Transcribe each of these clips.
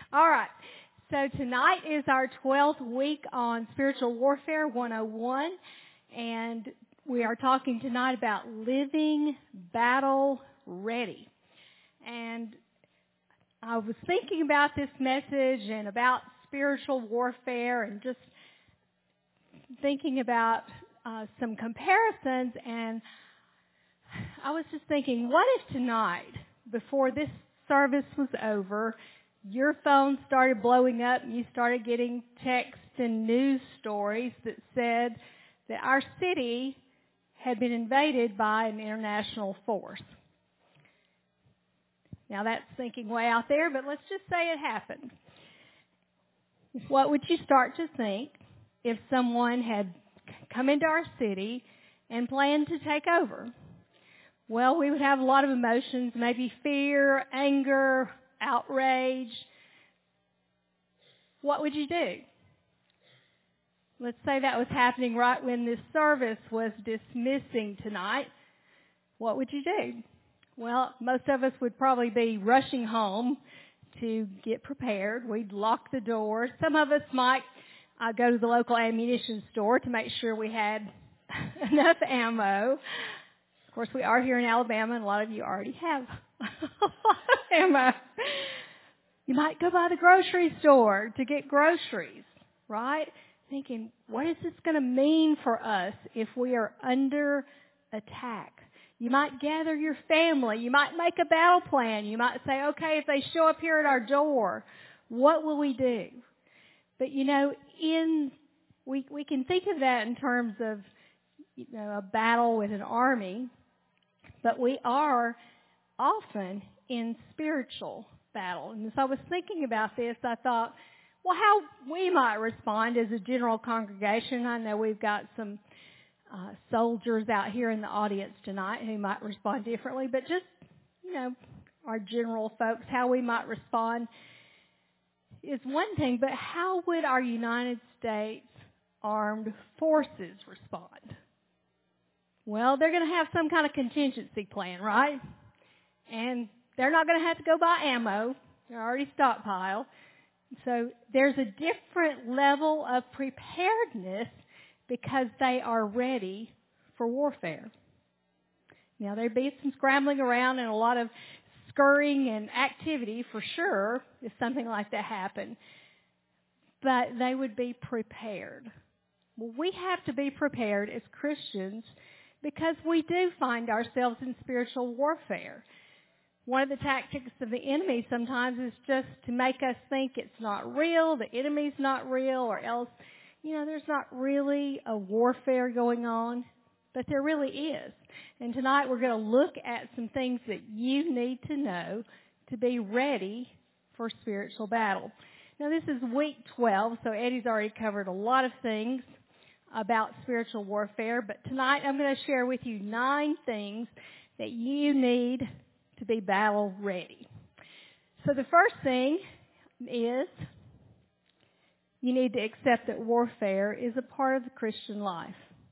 All right. So tonight is our 12th week on Spiritual Warfare 101, and we are talking tonight about living battle ready. And I was thinking about this message and about spiritual warfare and just thinking about some comparisons, and I was just thinking, what if tonight, before this service was over, your phone started blowing up and you started getting texts and news stories that said that our city had been invaded by an international force? Now that's thinking way out there, but let's just say it happened. What would you start to think if someone had come into our city and planned to take over? Well, we would have a lot of emotions, maybe fear, anger, outrage. What would you do? Let's say that was happening right when this service was dismissing tonight. What would you do? Well, most of us would probably be rushing home to get prepared. We'd lock the doors. Some of us might go to the local ammunition store to make sure we had enough ammo. Of course, we are here in Alabama, and a lot of you already have a lot of ammo. You might go by the grocery store to get groceries, right? Thinking, what is this going to mean for us if we are under attack? You might gather your family. You might make a battle plan. You might say, okay, if they show up here at our door, what will we do? But, you know, we can think of that in terms of, you know, a battle with an army, but we are often in spiritual battle. And as I was thinking about this, I thought, well, how we might respond as a general congregation. I know we've got some soldiers out here in the audience tonight who might respond differently, but just, you know, our general folks, how we might respond is one thing, but how would our United States Armed Forces respond? Well, they're going to have some kind of contingency plan, right? And they're not going to have to go buy ammo. They're already stockpiled. So there's a different level of preparedness because they are ready for warfare. Now, there'd be some scrambling around and a lot of scurrying and activity for sure if something like that happened. But they would be prepared. Well, we have to be prepared as Christians because we do find ourselves in spiritual warfare. One of the tactics of the enemy sometimes is just to make us think it's not real, the enemy's not real, or else, you know, there's not really a warfare going on, but there really is. And tonight we're going to look at some things that you need to know to be ready for spiritual battle. Now this is week 12, so Eddie's already covered a lot of things about spiritual warfare, but tonight I'm going to share with you 9 things that you need to be battle ready. So the first thing is you need to accept that warfare is a part of the Christian life.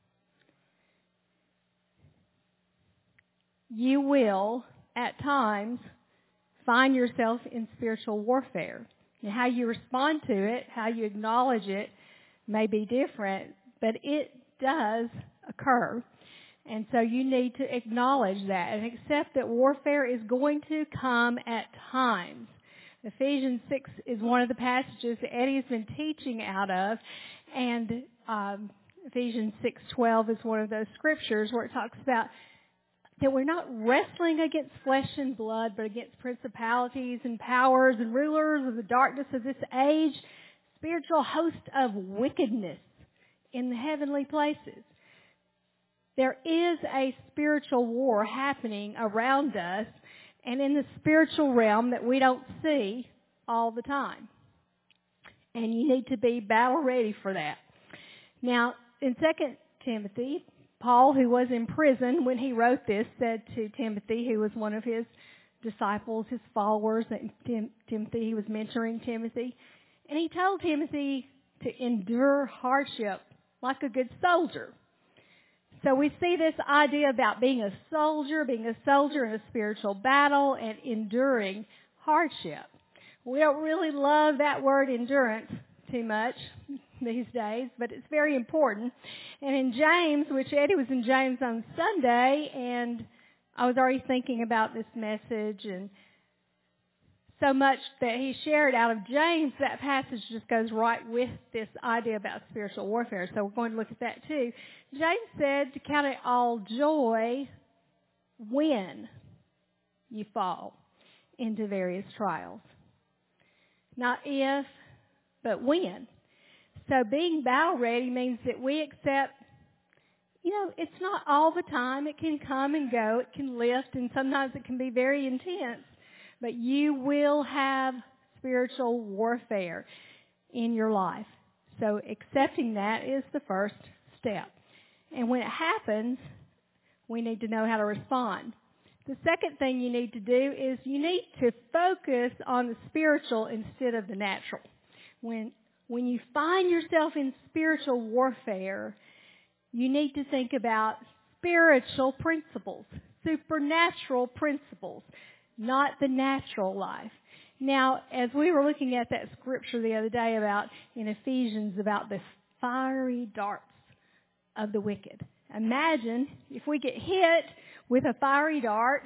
You will, at times, find yourself in spiritual warfare. And how you respond to it, how you acknowledge it, may be different, but it does occur. And so you need to acknowledge that and accept that warfare is going to come at times. Ephesians 6 is one of the passages that Eddie has been teaching out of, and Ephesians 6:12 is one of those scriptures where it talks about that we're not wrestling against flesh and blood, but against principalities and powers and rulers of the darkness of this age, spiritual host of wickedness in the heavenly places. There is a spiritual war happening around us and in the spiritual realm that we don't see all the time. And you need to be battle ready for that. Now, in 2 Timothy, Paul, who was in prison when he wrote this, said to Timothy, who was one of his disciples, his followers, and Timothy, he was mentoring Timothy, and he told Timothy to endure hardship like a good soldier. So we see this idea about being a soldier in a spiritual battle and enduring hardship. We don't really love that word endurance too much these days, but it's very important. And in James, which Eddie was in James on Sunday, and I was already thinking about this message, and so much that he shared out of James, that passage just goes right with this idea about spiritual warfare. So we're going to look at that too. James said to count it all joy when you fall into various trials. Not if, but when. So being battle ready means that we accept, it's not all the time. It can come and go. It can lift, and sometimes it can be very intense. But you will have spiritual warfare in your life. So accepting that is the first step. And when it happens, we need to know how to respond. The second thing you need to do is you need to focus on the spiritual instead of the natural. When you find yourself in spiritual warfare, you need to think about spiritual principles, supernatural principles, not the natural life. Now, as we were looking at that scripture the other day in Ephesians about the fiery darts of the wicked. Imagine if we get hit with a fiery dart,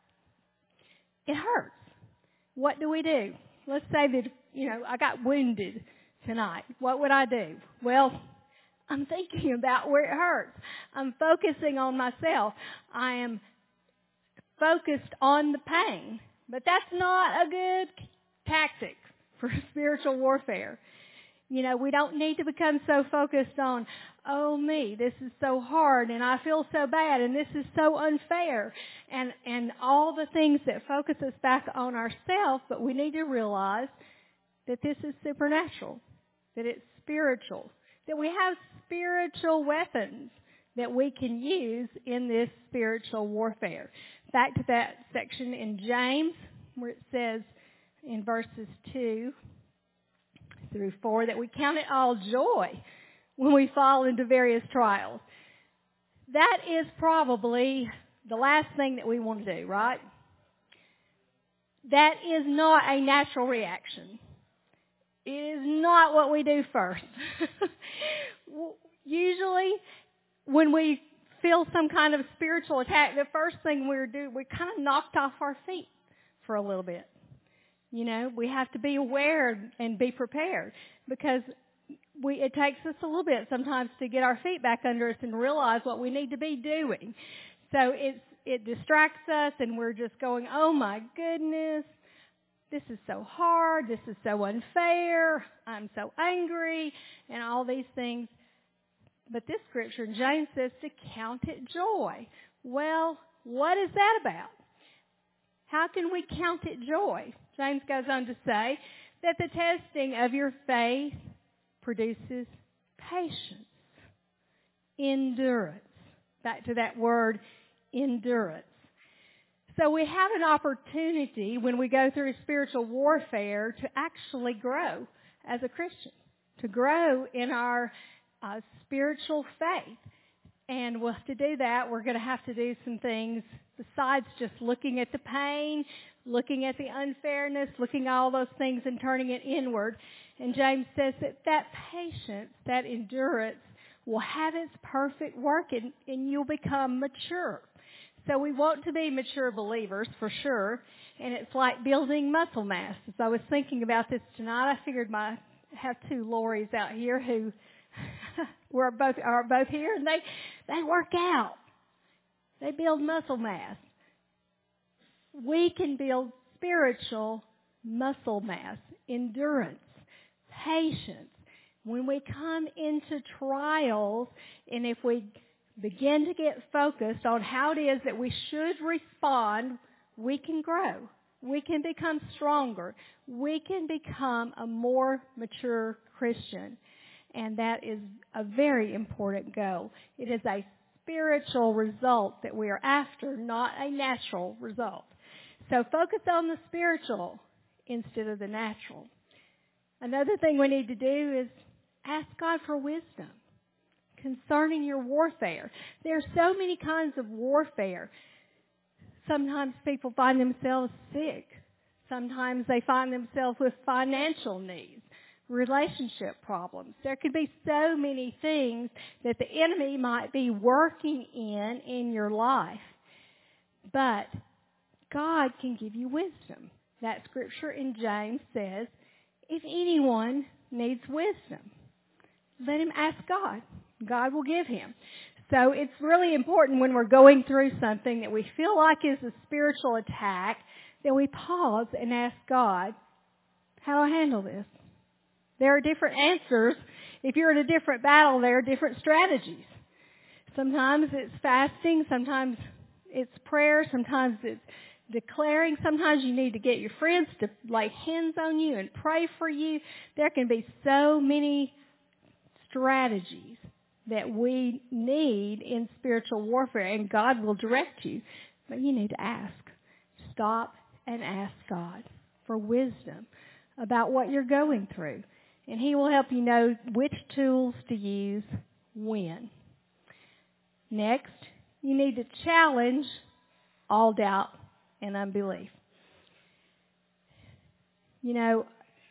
it hurts. What do? Let's say that, I got wounded tonight. What would I do? Well, I'm thinking about where it hurts. I'm focusing on myself. I am focused on the pain. But that's not a good tactic for spiritual warfare. We don't need to become so focused on, oh me, this is so hard and I feel so bad and this is so unfair and all the things that focus us back on ourselves, but we need to realize that this is supernatural, that it's spiritual, that we have spiritual weapons that we can use in this spiritual warfare. Back to that section in James where it says in verses 2 through 4 that we count it all joy when we fall into various trials. That is probably the last thing that we want to do, right? That is not a natural reaction. It is not what we do first. Usually, when we feel some kind of spiritual attack, the first thing we kind of knocked off our feet for a little bit. We have to be aware and be prepared because it takes us a little bit sometimes to get our feet back under us and realize what we need to be doing. So it distracts us and we're just going, oh my goodness, this is so hard, this is so unfair, I'm so angry, and all these things. But this scripture in James says to count it joy. Well, what is that about? How can we count it joy? James goes on to say that the testing of your faith produces patience, endurance. Back to that word, endurance. So we have an opportunity when we go through spiritual warfare to actually grow as a Christian, to grow in our spiritual faith. And to do that, we're going to have to do some things besides just looking at the pain, looking at the unfairness, looking at all those things and turning it inward. And James says that patience, that endurance, will have its perfect work and you'll become mature. So we want to be mature believers for sure. And it's like building muscle mass. As I was thinking about this tonight, I figured I have two Lories out here who are both here, and they work out. They build muscle mass. We can build spiritual muscle mass, endurance, patience. When we come into trials, and if we begin to get focused on how it is that we should respond, we can grow. We can become stronger. We can become a more mature Christian. And that is a very important goal. It is a spiritual result that we are after, not a natural result. So focus on the spiritual instead of the natural. Another thing we need to do is ask God for wisdom concerning your warfare. There are so many kinds of warfare. Sometimes people find themselves sick. Sometimes they find themselves with financial needs, relationship problems. There could be so many things that the enemy might be working in your life. But God can give you wisdom. That scripture in James says, if anyone needs wisdom, let him ask God. God will give him. So it's really important when we're going through something that we feel like is a spiritual attack, that we pause and ask God, how do I handle this? There are different answers. If you're in a different battle, there are different strategies. Sometimes it's fasting, sometimes it's prayer, sometimes it's declaring, sometimes you need to get your friends to lay hands on you and pray for you. There can be so many strategies that we need in spiritual warfare, and God will direct you. But you need to ask. Stop and ask God for wisdom about what you're going through. And He will help you know which tools to use when. Next, you need to challenge all doubt and unbelief. You know,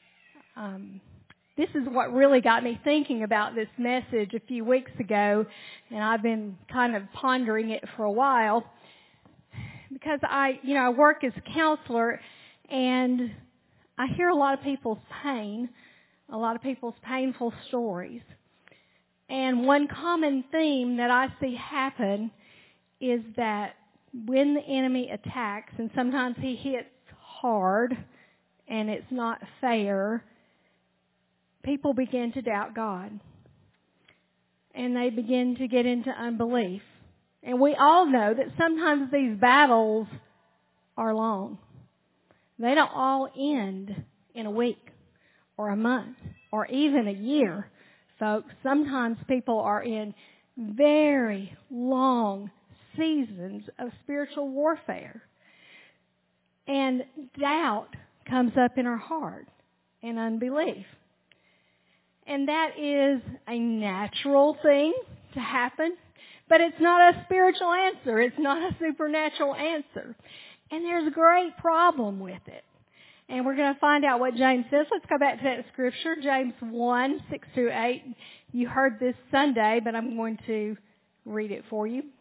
this is what really got me thinking about this message a few weeks ago, and I've been kind of pondering it for a while, because I work as a counselor, and I hear a lot of people's pain, a lot of people's painful stories. And one common theme that I see happen is that when the enemy attacks, and sometimes he hits hard and it's not fair, people begin to doubt God. And they begin to get into unbelief. And we all know that sometimes these battles are long. They don't all end in a week or a month or even a year, folks. Sometimes people are in very long seasons of spiritual warfare. And doubt comes up in our heart and unbelief. And that is a natural thing to happen, but it's not a spiritual answer. It's not a supernatural answer. And there's a great problem with it. And we're going to find out what James says. Let's go back to that scripture, James 1, 6-8. You heard this Sunday, but I'm going to read it for you.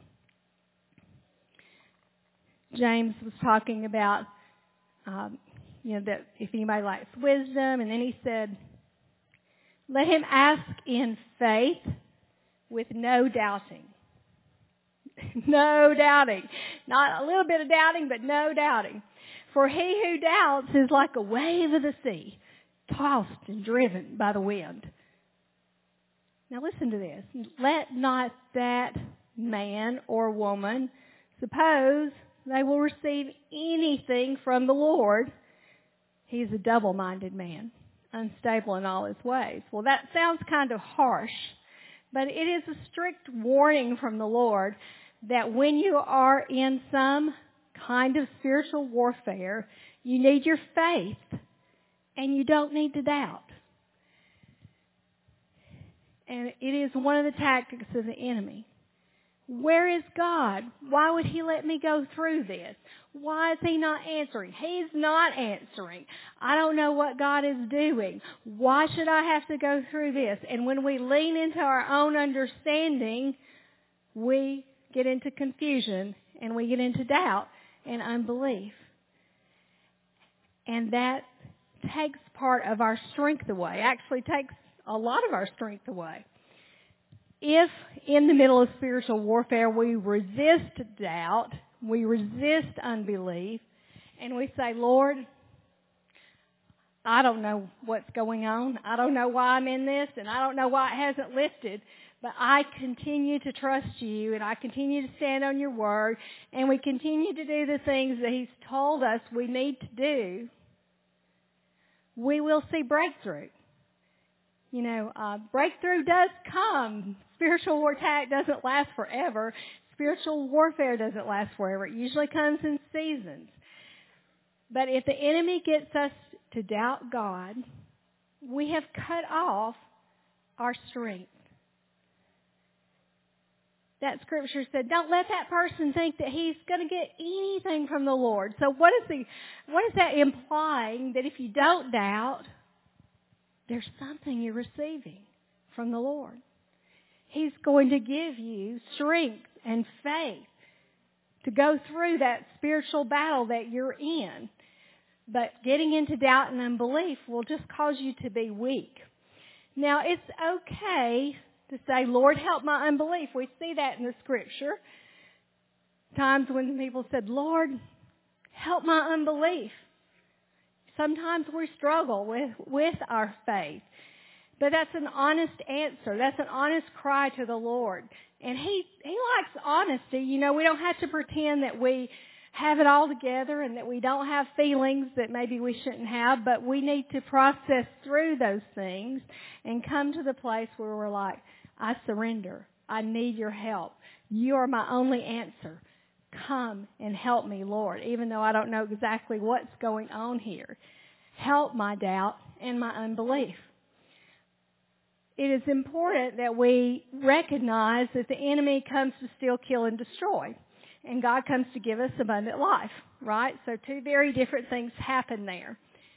James was talking about, that if anybody lacks wisdom, and then he said, let him ask in faith with no doubting. No doubting. Not a little bit of doubting, but no doubting. For he who doubts is like a wave of the sea, tossed and driven by the wind. Now listen to this. Let not that man or woman suppose they will receive anything from the Lord. He's a double-minded man, unstable in all his ways. Well, that sounds kind of harsh, but it is a strict warning from the Lord that when you are in some kind of spiritual warfare, you need your faith and you don't need to doubt. And it is one of the tactics of the enemy. Where is God? Why would He let me go through this? Why is He not answering? He's not answering. I don't know what God is doing. Why should I have to go through this? And when we lean into our own understanding, we get into confusion and we get into doubt and unbelief. And that takes part of our strength away. Actually takes a lot of our strength away. If in the middle of spiritual warfare we resist doubt, we resist unbelief, and we say, Lord, I don't know what's going on. I don't know why I'm in this, and I don't know why it hasn't lifted, but I continue to trust you, and I continue to stand on your word, and we continue to do the things that He's told us we need to do, we will see breakthrough. Breakthrough does come. Spiritual attack doesn't last forever. Spiritual warfare doesn't last forever. It usually comes in seasons. But if the enemy gets us to doubt God, we have cut off our strength. that scripture said, don't let that person think that he's going to get anything from the Lord. So what is that implying? That if you don't doubt, there's something you're receiving from the Lord. He's going to give you strength and faith to go through that spiritual battle that you're in. But getting into doubt and unbelief will just cause you to be weak. Now, it's okay to say, Lord, help my unbelief. We see that in the scripture. Times when people said, Lord, help my unbelief. Sometimes we struggle with our faith. But that's an honest answer. That's an honest cry to the Lord. And He likes honesty. You know, we don't have to pretend that we have it all together and that we don't have feelings that maybe we shouldn't have, but we need to process through those things and come to the place where we're like, I surrender. I need your help. You are my only answer. Come and help me, Lord, even though I don't know exactly what's going on here. Help my doubt and my unbelief. It is important that we recognize that the enemy comes to steal, kill, and destroy. And God comes to give us abundant life, right? So two very different things happen there.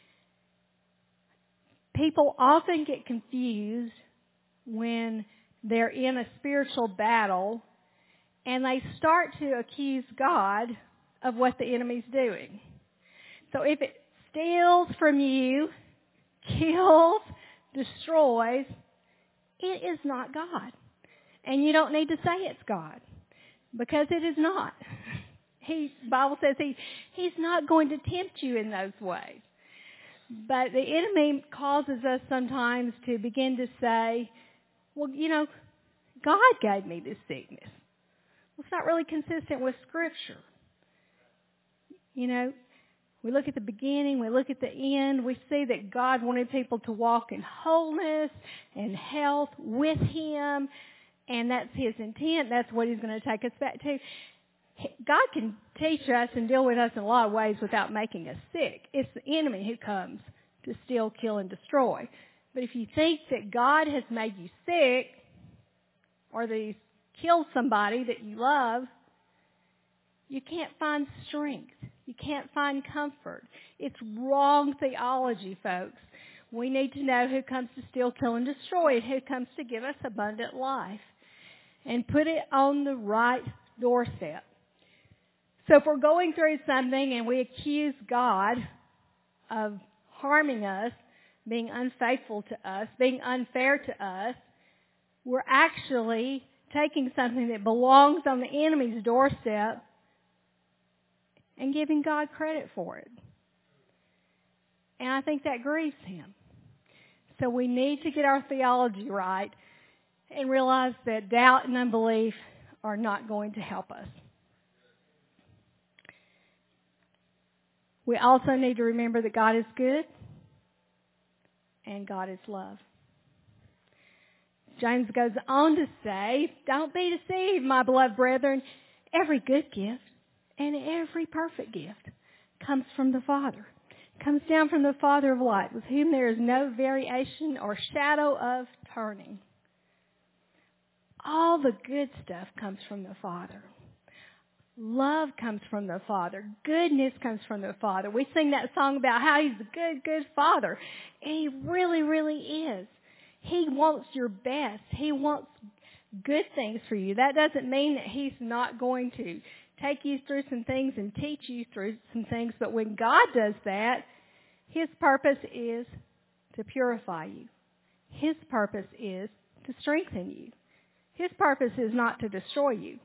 People often get confused when they're in a spiritual battle and they start to accuse God of what the enemy's doing. So if it steals from you, kills, destroys, it is not God. And you don't need to say it's God. Because it is not. The Bible says He's not going to tempt you in those ways. But the enemy causes us sometimes to begin to say, well, you know, God gave me this sickness. Well, it's not really consistent with Scripture. You know, we look at the beginning, we look at the end, we see that God wanted people to walk in wholeness and health with Him. And that's His intent. That's what He's going to take us back to. God can teach us and deal with us in a lot of ways without making us sick. It's the enemy who comes to steal, kill, and destroy. But if you think that God has made you sick or that He's killed somebody that you love, you can't find strength. You can't find comfort. It's wrong theology, folks. We need to know who comes to steal, kill, and destroy and who comes to give us abundant life. And put it on the right doorstep. So if we're going through something and we accuse God of harming us, being unfaithful to us, being unfair to us, we're actually taking something that belongs on the enemy's doorstep and giving God credit for it. And I think that grieves Him. So we need to get our theology right and realize that doubt and unbelief are not going to help us. We also need to remember that God is good and God is love. James goes on to say, don't be deceived, my beloved brethren. Every good gift and every perfect gift comes from the Father. Comes down from the Father of light, with whom there is no variation or shadow of turning. All the good stuff comes from the Father. Love comes from the Father. Goodness comes from the Father. We sing that song about how He's a good, good Father. And He really, really is. He wants your best. He wants good things for you. That doesn't mean that He's not going to take you through some things and teach you through some things. But when God does that, His purpose is to purify you. His purpose is to strengthen you. His purpose is not to destroy you.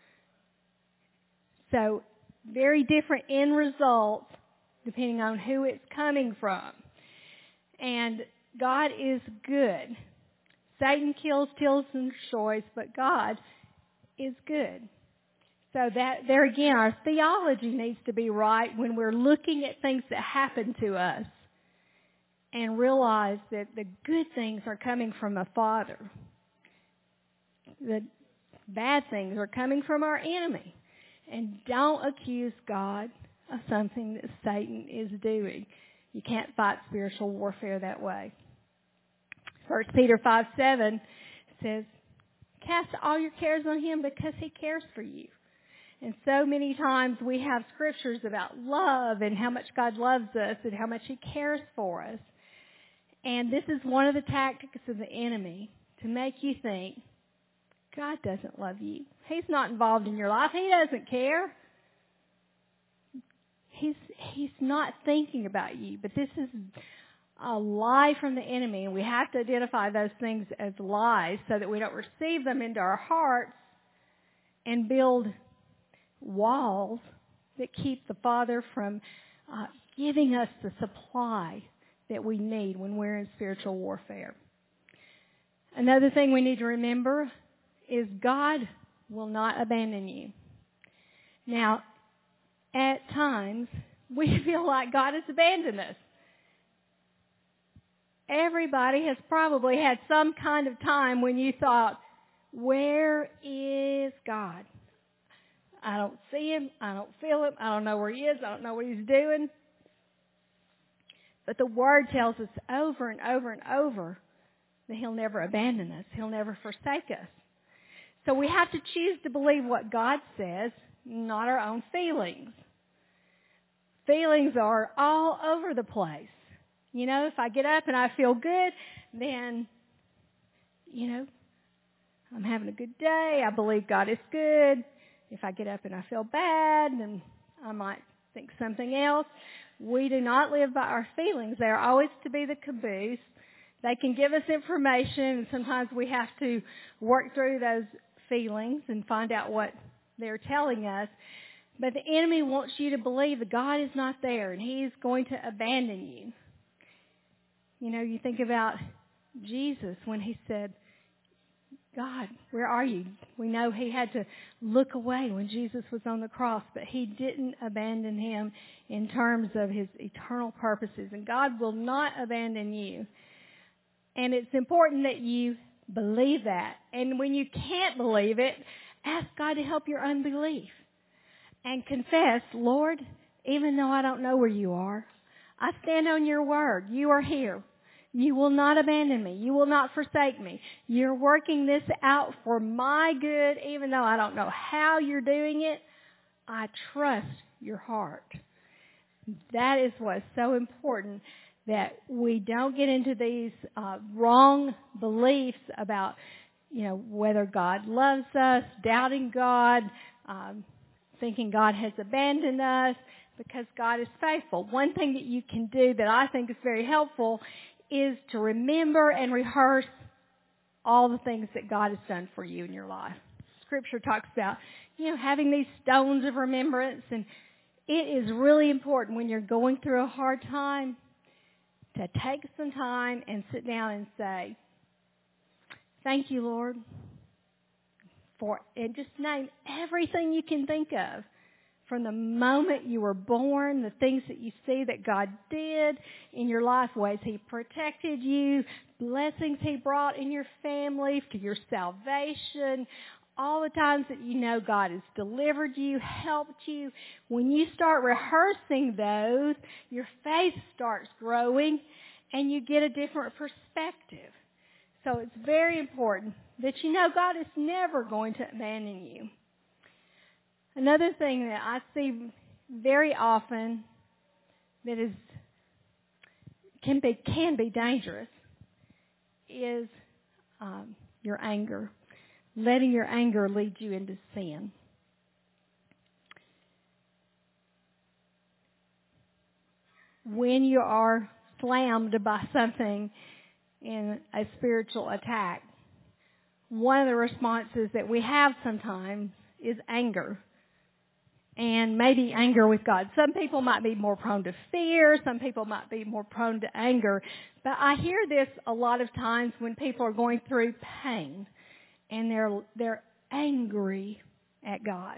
So, very different end results depending on who it's coming from. And God is good. Satan kills, steals, and destroys, but God is good. So that there again, our theology needs to be right when we're looking at things that happen to us and realize that the good things are coming from the Father. The bad things are coming from our enemy. And don't accuse God of something that Satan is doing. You can't fight spiritual warfare that way. 1 Peter 5:7 says, Cast all your cares on Him because He cares for you. And so many times we have scriptures about love and how much God loves us and how much He cares for us. And this is one of the tactics of the enemy, to make you think God doesn't love you. He's not involved in your life. He doesn't care. He's not thinking about you. But this is a lie from the enemy, and we have to identify those things as lies so that we don't receive them into our hearts and build walls that keep the Father from giving us the supply that we need when we're in spiritual warfare. Another thing we need to remember is God will not abandon you. Now, at times, we feel like God has abandoned us. Everybody has probably had some kind of time when you thought, where is God? I don't see Him. I don't feel Him. I don't know where He is. I don't know what He's doing. But the Word tells us over and over and over that He'll never abandon us. He'll never forsake us. So we have to choose to believe what God says, not our own feelings. Feelings are all over the place. You know, if I get up and I feel good, then, you know, I'm having a good day. I believe God is good. If I get up and I feel bad, then I might think something else. We do not live by our feelings. They are always to be the caboose. They can give us information, and sometimes we have to work through those feelings and find out what they're telling us. But the enemy wants you to believe that God is not there and He's going to abandon you. You know, you think about Jesus when He said, God, where are you? We know He had to look away when Jesus was on the cross, but He didn't abandon Him in terms of His eternal purposes. And God will not abandon you. And it's important that you believe that. And when you can't believe it, ask God to help your unbelief. And confess, Lord, even though I don't know where you are, I stand on your word. You are here. You will not abandon me. You will not forsake me. You're working this out for my good, even though I don't know how you're doing it. I trust your heart. That is what's so important, that we don't get into these wrong beliefs about, you know, whether God loves us, doubting God, thinking God has abandoned us, because God is faithful. One thing that you can do that I think is very helpful is to remember and rehearse all the things that God has done for you in your life. Scripture talks about, you know, having these stones of remembrance, and it is really important when you're going through a hard time to take some time and sit down and say, thank you, Lord, and just name everything you can think of. From the moment you were born, the things that you see that God did in your life, ways He protected you, blessings He brought in your family, to your salvation, all the times that you know God has delivered you, helped you. When you start rehearsing those, your faith starts growing and you get a different perspective. So it's very important that you know God is never going to abandon you. Another thing that I see very often that can be dangerous is your anger, letting your anger lead you into sin. When you are slammed by something in a spiritual attack, one of the responses that we have sometimes is anger. And maybe anger with God. Some people might be more prone to fear. Some people might be more prone to anger. But I hear this a lot of times when people are going through pain and they're angry at God.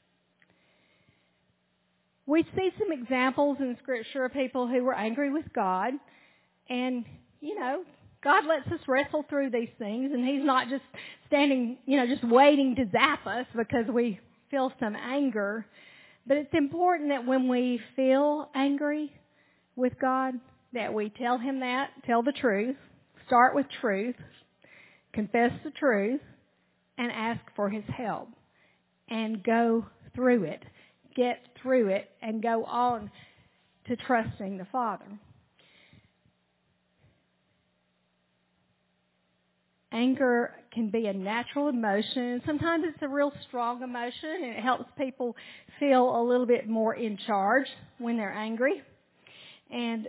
We see some examples in Scripture of people who were angry with God. And, you know, God lets us wrestle through these things. And He's not just standing, you know, just waiting to zap us because we feel some anger. But it's important that when we feel angry with God, that we tell Him that, tell the truth, start with truth, confess the truth, and ask for His help and go through it. Get through it and go on to trusting the Father. Anger can be a natural emotion. Sometimes it's a real strong emotion, and it helps people feel a little bit more in charge when they're angry. And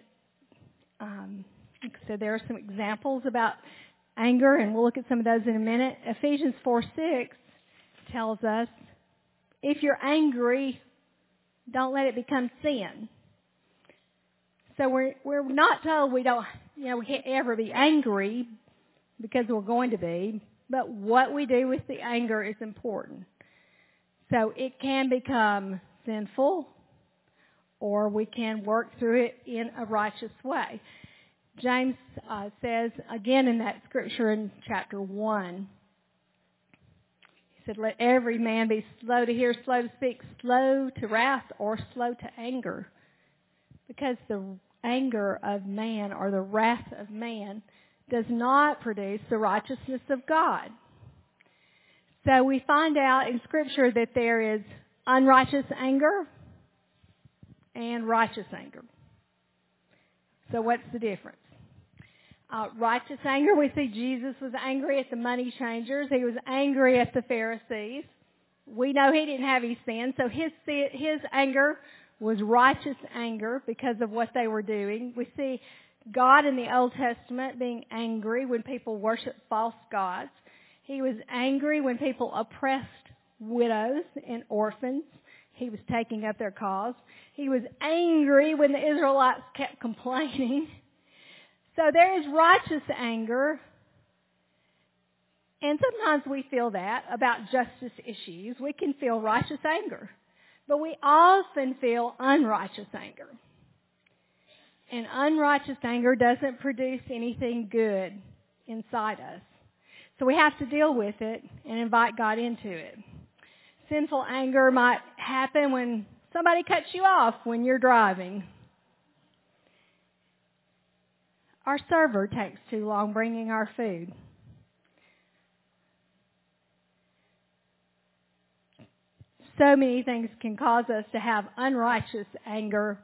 so there are some examples about anger, and we'll look at some of those in a minute. Ephesians 4:6 tells us, if you're angry, don't let it become sin. So we're not told we can't ever be angry, because we're going to be, but what we do with the anger is important. So it can become sinful, or we can work through it in a righteous way. James says, again in that scripture in chapter 1, he said, let every man be slow to hear, slow to speak, slow to wrath, or slow to anger. Because the anger of man, or the wrath of man, does not produce the righteousness of God. So we find out in Scripture that there is unrighteous anger and righteous anger. So what's the difference? Righteous anger, we see Jesus was angry at the money changers. He was angry at the Pharisees. We know he didn't have his sin, so his anger was righteous anger because of what they were doing. We see God in the Old Testament being angry when people worship false gods. He was angry when people oppressed widows and orphans. He was taking up their cause. He was angry when the Israelites kept complaining. So there is righteous anger. And sometimes we feel that about justice issues. We can feel righteous anger. But we often feel unrighteous anger. And unrighteous anger doesn't produce anything good inside us. So we have to deal with it and invite God into it. Sinful anger might happen when somebody cuts you off when you're driving. Our server takes too long bringing our food. So many things can cause us to have unrighteous anger.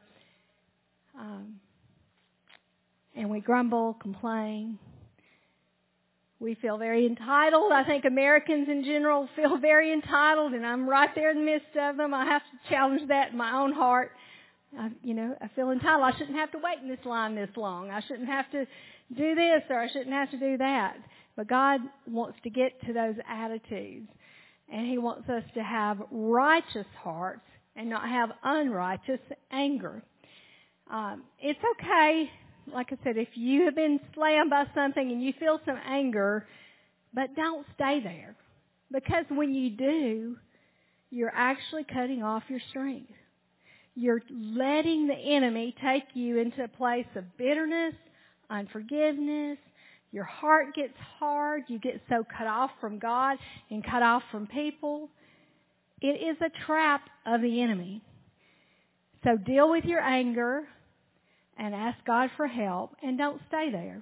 And we grumble, complain. We feel very entitled. I think Americans in general feel very entitled, and I'm right there in the midst of them. I have to challenge that in my own heart. I feel entitled. I shouldn't have to wait in this line this long. I shouldn't have to do this, or I shouldn't have to do that. But God wants to get to those attitudes, and He wants us to have righteous hearts and not have unrighteous anger. It's okay. Like I said, if you have been slammed by something and you feel some anger, but don't stay there. Because when you do, you're actually cutting off your strength. You're letting the enemy take you into a place of bitterness, unforgiveness. Your heart gets hard. You get so cut off from God and cut off from people. It is a trap of the enemy. So deal with your anger and ask God for help, and don't stay there.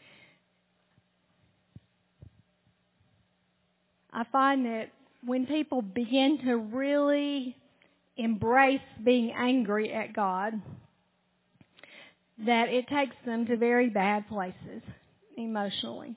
I find that when people begin to really embrace being angry at God, that it takes them to very bad places emotionally.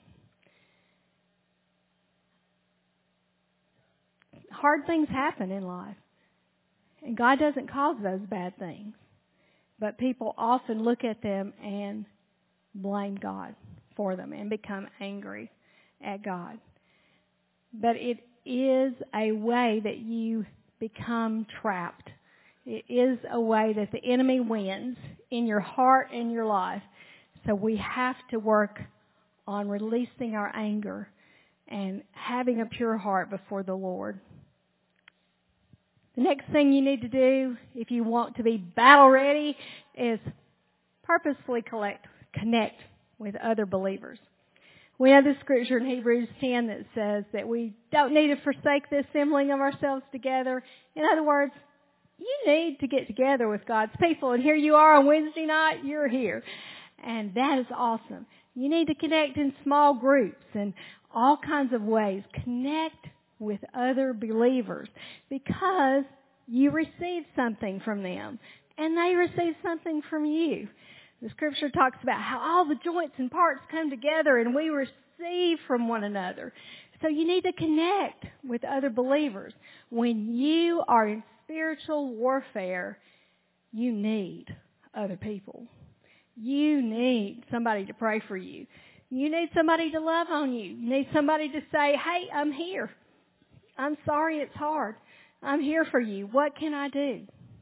Hard things happen in life, and God doesn't cause those bad things. But people often look at them and blame God for them and become angry at God. But it is a way that you become trapped. It is a way that the enemy wins in your heart and your life. So we have to work on releasing our anger and having a pure heart before the Lord. The next thing you need to do if you want to be battle ready is purposefully connect with other believers. We have this scripture in Hebrews 10 that says that we don't need to forsake the assembling of ourselves together. In other words, you need to get together with God's people. And here you are on Wednesday night, you're here. And that is awesome. You need to connect in small groups and all kinds of ways. Connect with other believers because you receive something from them and they receive something from you. The scripture talks about how all the joints and parts come together and we receive from one another. So you need to connect with other believers. When you are in spiritual warfare, you need other people. You need somebody to pray for you. You need somebody to love on you. You need somebody to say, hey, I'm here. I'm sorry it's hard. I'm here for you. What can I do?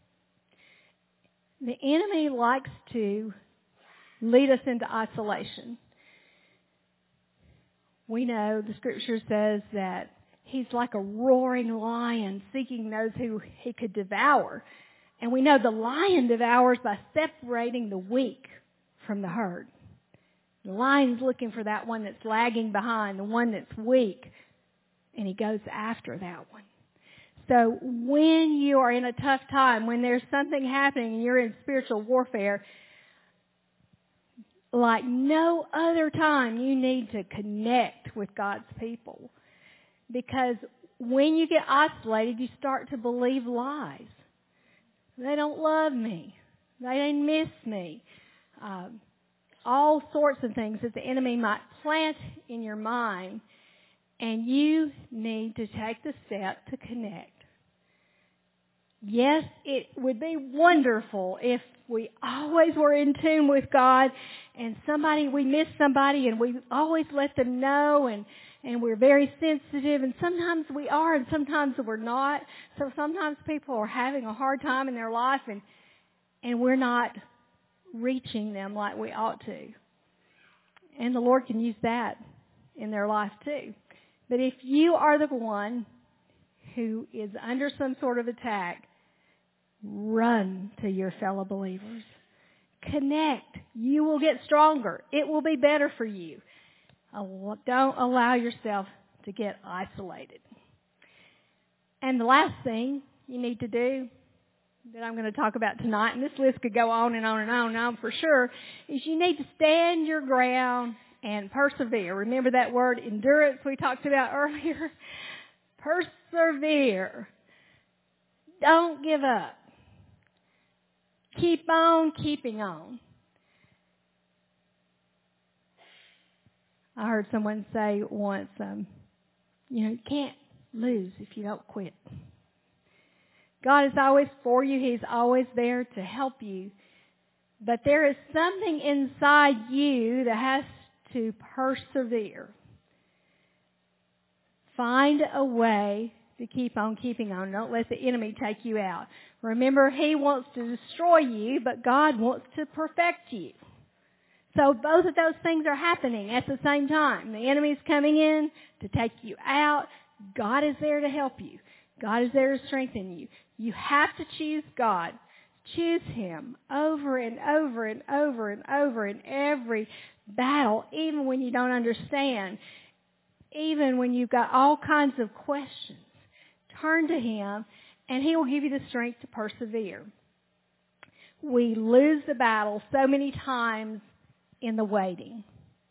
The enemy likes to lead us into isolation. We know the scripture says that he's like a roaring lion seeking those who he could devour. And we know the lion devours by separating the weak from the herd. The lion's looking for that one that's lagging behind, the one that's weak, and he goes after that one. So when you are in a tough time, when there's something happening and you're in spiritual warfare, like no other time, you need to connect with God's people. Because when you get isolated, you start to believe lies. They don't love me. They miss me. All sorts of things that the enemy might plant in your mind. And you need to take the step to connect. Yes, it would be wonderful if we always were in tune with God and we miss somebody and we always let them know and we're very sensitive, and sometimes we are and sometimes we're not. So sometimes people are having a hard time in their life and we're not reaching them like we ought to. And the Lord can use that in their life too. But if you are the one who is under some sort of attack, run to your fellow believers. Connect. You will get stronger. It will be better for you. Don't allow yourself to get isolated. And the last thing you need to do that I'm going to talk about tonight, and this list could go on and on and on and on for sure, is you need to stand your ground and persevere. Remember that word endurance we talked about earlier? Persevere. Don't give up. Keep on keeping on. I heard someone say once, you can't lose if you don't quit. God is always for you. He's always there to help you. But there is something inside you that has to persevere. Find a way to keep on keeping on. Don't let the enemy take you out. Remember, he wants to destroy you, but God wants to perfect you. So both of those things are happening at the same time. The enemy's coming in to take you out. God is there to help you. God is there to strengthen you. You have to choose God. Choose Him over and over and over and over in every battle, even when you don't understand, even when you've got all kinds of questions. Turn to Him, and He will give you the strength to persevere. We lose the battle so many times in the waiting.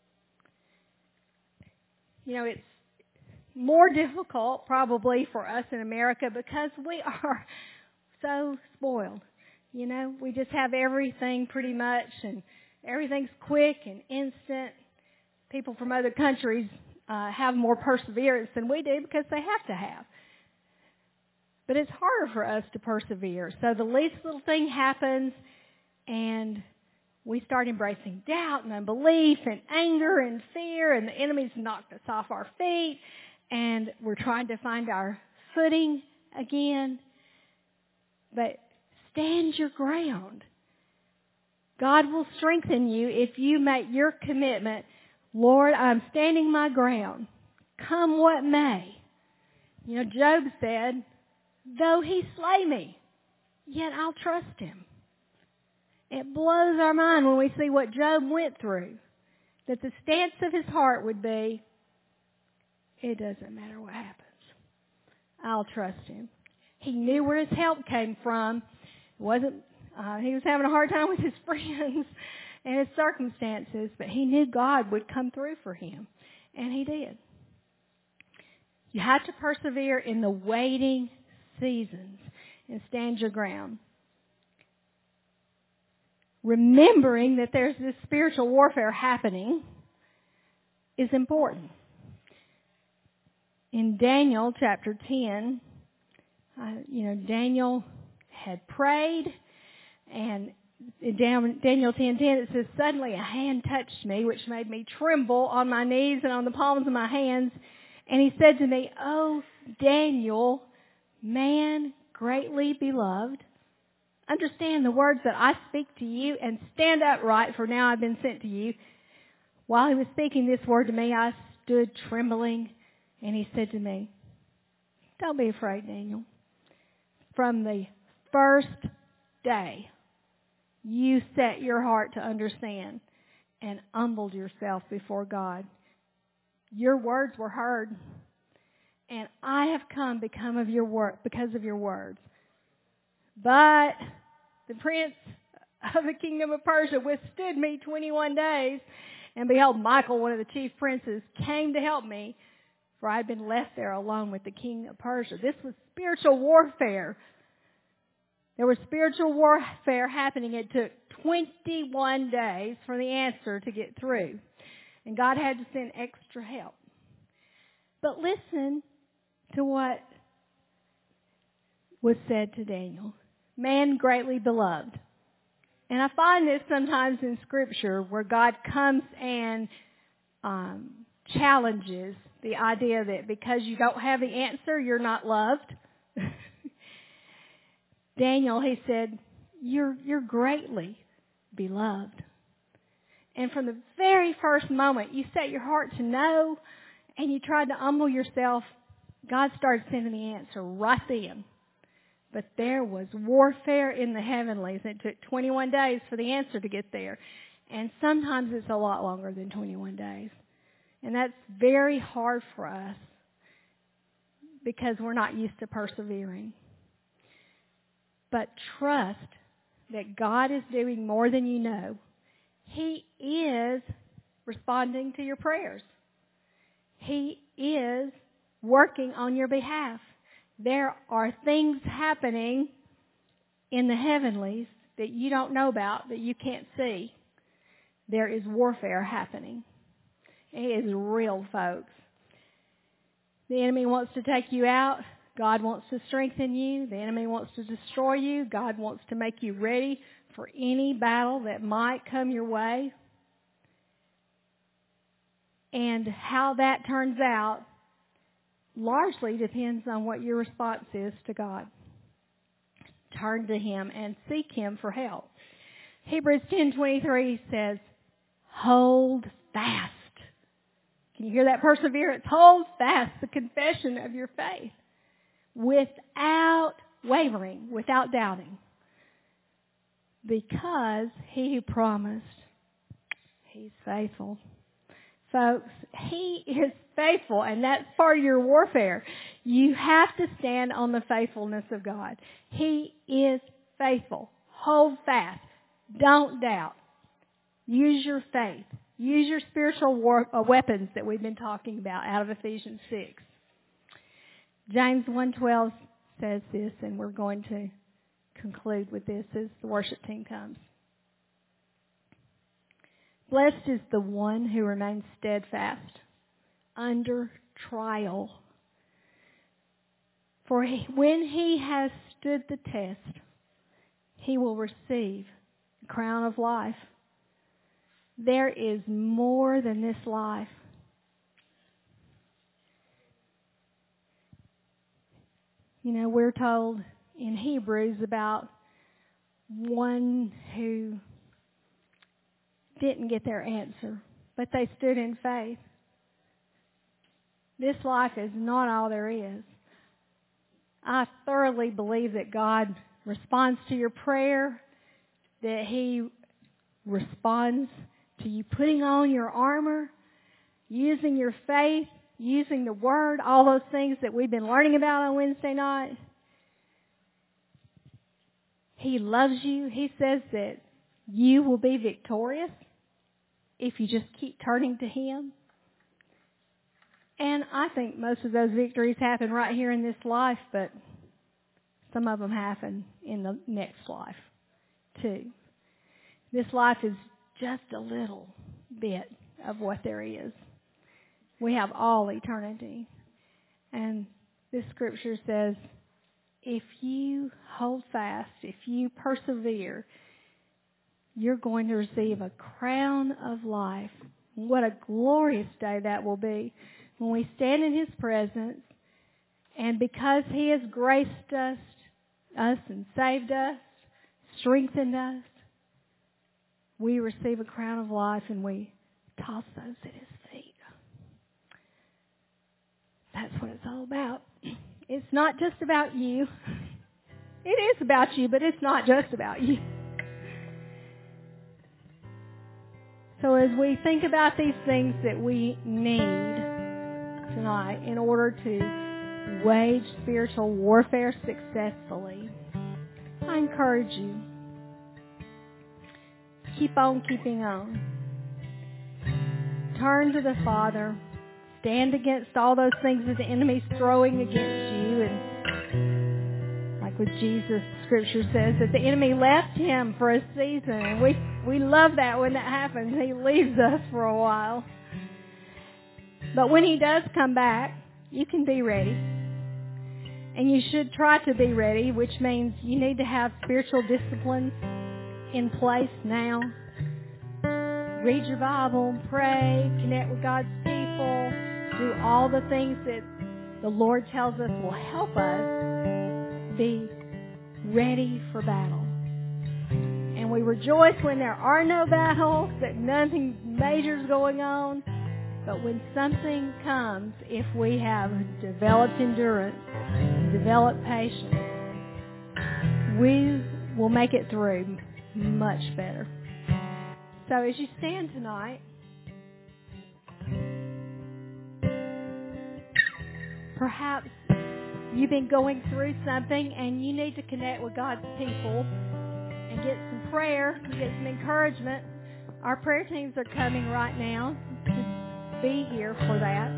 It's more difficult probably for us in America because we are so spoiled. We just have everything pretty much, and everything's quick and instant. People from other countries have more perseverance than we do because they have to have. But it's harder for us to persevere. So the least little thing happens, and we start embracing doubt and unbelief and anger and fear, and the enemy's knocked us off our feet, and we're trying to find our footing again. But stand your ground. God will strengthen you if you make your commitment. Lord, I'm standing my ground. Come what may. Job said, though he slay me, yet I'll trust him. It blows our mind when we see what Job went through, that the stance of his heart would be, it doesn't matter what happens. I'll trust him. He knew where his help came from. He was having a hard time with his friends. and his circumstances, but he knew God would come through for him, and he did. You have to persevere in the waiting seasons and stand your ground. Remembering that there's this spiritual warfare happening is important. In Daniel chapter 10, Daniel had prayed, and in Daniel 10:10 it says, "Suddenly a hand touched me, which made me tremble on my knees and on the palms of my hands. And he said to me, 'Oh, Daniel, man greatly beloved, understand the words that I speak to you and stand upright, for now I've been sent to you.' While he was speaking this word to me, I stood trembling, and he said to me, 'Don't be afraid, Daniel. From the first day you set your heart to understand and humbled yourself before God, your words were heard, and I have come because of your words. But the prince of the kingdom of Persia withstood me 21 days, and behold, Michael, one of the chief princes, came to help me, for I had been left there alone with the king of Persia.'" This was spiritual warfare. There was spiritual warfare happening. It took 21 days for the answer to get through. And God had to send extra help. But listen to what was said to Daniel. Man greatly beloved. And I find this sometimes in Scripture where God comes and challenges the idea that because you don't have the answer, you're not loved. Daniel, he said, you're greatly beloved. And from the very first moment you set your heart to know and you tried to humble yourself, God started sending the answer right then. But there was warfare in the heavenlies. It took 21 days for the answer to get there. And sometimes it's a lot longer than 21 days. And that's very hard for us because we're not used to persevering. But trust that God is doing more than you know. He is responding to your prayers. He is working on your behalf. There are things happening in the heavenlies that you don't know about, that you can't see. There is warfare happening. It is real, folks. The enemy wants to take you out. God wants to strengthen you. The enemy wants to destroy you. God wants to make you ready for any battle that might come your way. And how that turns out largely depends on what your response is to God. Turn to Him and seek Him for help. Hebrews 10:23 says, "Hold fast." Can you hear that perseverance? Hold fast the confession of your faith without wavering, without doubting. Because He who promised, He's faithful. Folks, He is faithful, and that's part of your warfare. You have to stand on the faithfulness of God. He is faithful. Hold fast. Don't doubt. Use your faith. Use your spiritual weapons that we've been talking about out of Ephesians 6. James 1:12 says this, and we're going to conclude with this as the worship team comes. "Blessed is the one who remains steadfast under trial. For when he has stood the test, he will receive the crown of life. There is more than this life." You know, we're told in Hebrews about one who didn't get their answer, but they stood in faith. This life is not all there is. I thoroughly believe that God responds to your prayer, that He responds to you putting on your armor, using your faith, using the Word, all those things that we've been learning about on Wednesday night. He loves you. He says that you will be victorious if you just keep turning to Him. And I think most of those victories happen right here in this life, but some of them happen in the next life too. This life is just a little bit of what there is. We have all eternity. And this scripture says, if you hold fast, if you persevere, you're going to receive a crown of life. What a glorious day that will be when we stand in His presence, and because He has graced us and saved us, strengthened us, we receive a crown of life and we toss those at His feet. That's what it's all about. It's not just about you. It is about you, but it's not just about you. So as we think about these things that we need tonight in order to wage spiritual warfare successfully, I encourage you, keep on keeping on. Turn to the Father. Stand against all those things that the enemy's throwing against you. And like with Jesus, Scripture says that the enemy left Him for a season. And we love that when that happens. He leaves us for a while. But when He does come back, you can be ready. And you should try to be ready, which means you need to have spiritual disciplines in place now. Read your Bible, pray, connect with God's people, do all the things that the Lord tells us will help us be ready for battle. And we rejoice when there are no battles, that nothing major is going on. But when something comes, if we have developed endurance, developed patience, we will make it through much better. So as you stand tonight, perhaps you've been going through something and you need to connect with God's people and get some prayer, get some encouragement. Our prayer teams are coming right now to be here for that.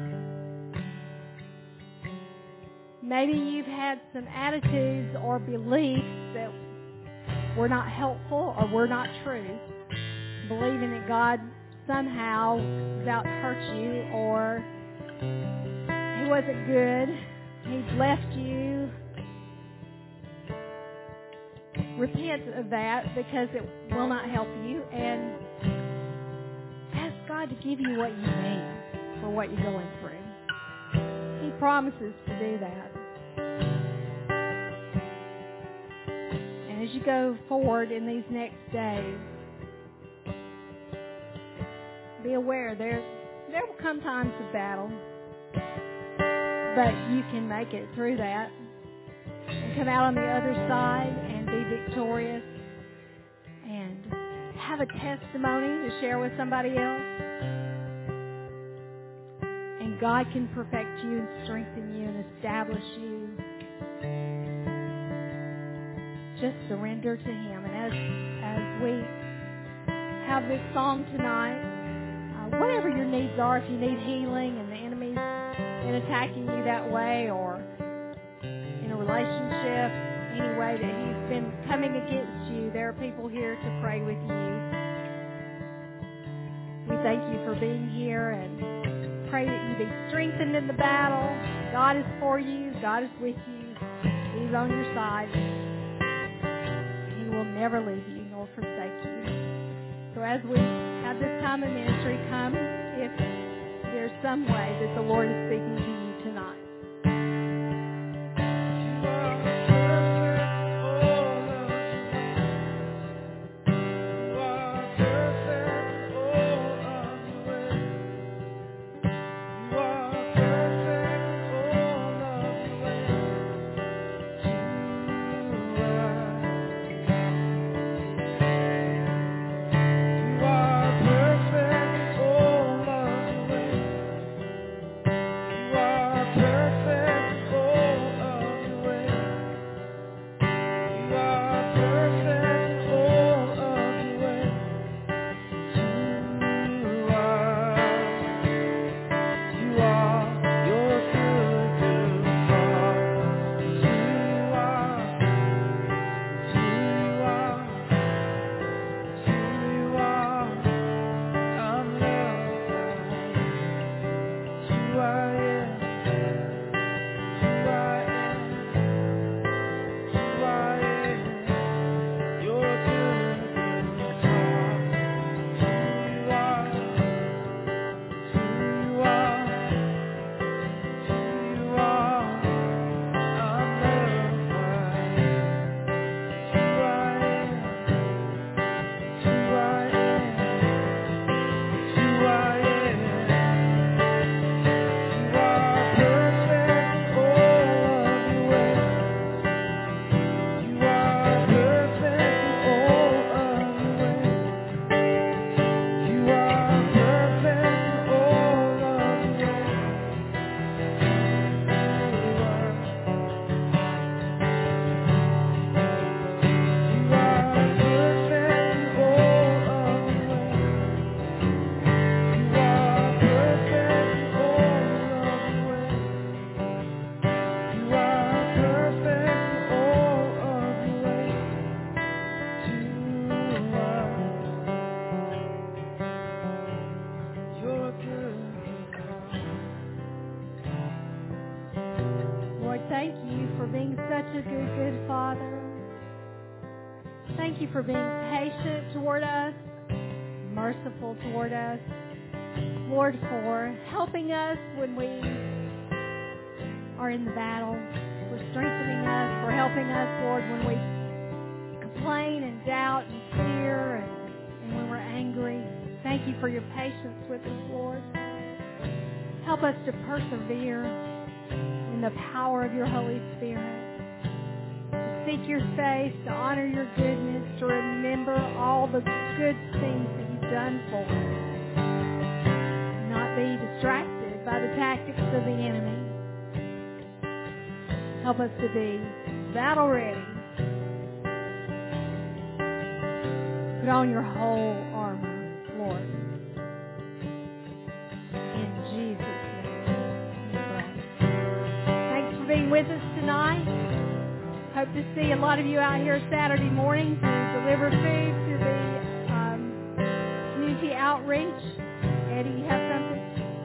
Maybe you've had some attitudes or beliefs that were not helpful or were not true. Believing that God somehow is out to hurt you, or He wasn't good, He's left you. Repent of that, because it will not help you, and ask God to give you what you need for what you're going through. He promises to do that. And as you go forward in these next days, be aware there will come times of battle, but you can make it through that and come out on the other side and be victorious and have a testimony to share with somebody else. And God can perfect you and strengthen you and establish you. Just surrender to Him. And as we have this song tonight, whatever your needs are, if you need healing and the enemy's been attacking you that way, or in a relationship, any way that he's been coming against you, there are people here to pray with you. We thank you for being here and pray that you be strengthened in the battle. God is for you. God is with you. He's on your side. He will never leave you nor forsake you. So as we have this time of ministry, come if there's some way that the Lord is speaking to you tonight. You are being such a good, good Father. Thank you for being patient toward us, merciful toward us. Lord, for helping us when we are in the battle, for strengthening us, for helping us, Lord, when we complain and doubt and fear and when we're angry. Thank you for your patience with us, Lord. Help us to persevere in the power of your Holy Spirit, to seek your face, to honor your goodness, to remember all the good things that you've done for us. Not be distracted by the tactics of the enemy. Help us to be battle ready. Put on your whole armor, Lord. In Jesus' name we pray. Thanks for being with us tonight. Hope to see a lot of you out here Saturday morning to deliver food to the community outreach. Eddie, you have something?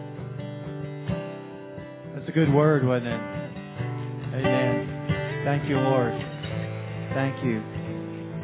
That's a good word, wasn't it? Amen. Thank you, Lord. Thank you.